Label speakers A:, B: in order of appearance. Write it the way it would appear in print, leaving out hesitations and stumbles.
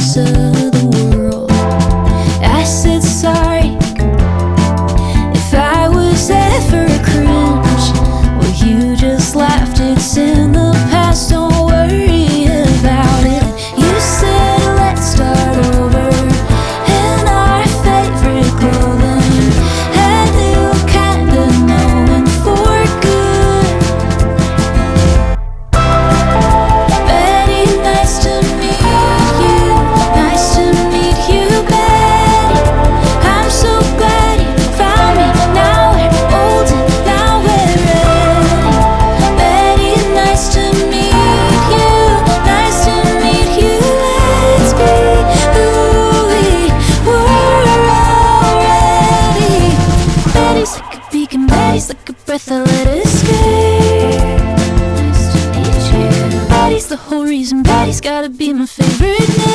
A: parts of the world. I said sorry if I was ever cringe. Well, you just laughed, it's in the past, don't worry about it. You said let's start over in our favorite clothing, and you kinda knowing for good. Betty, nice to meet you. Nice to meet you, Betty. I'm so glad you found me. Now we're old and now we're ready. Betty, nice to meet you. Nice to meet you. Let's be who we were already. Betty's like a beacon, Betty's like a breath I let escape. Nice to meet you. Betty's the whole reason, Betty's gotta be my favorite name.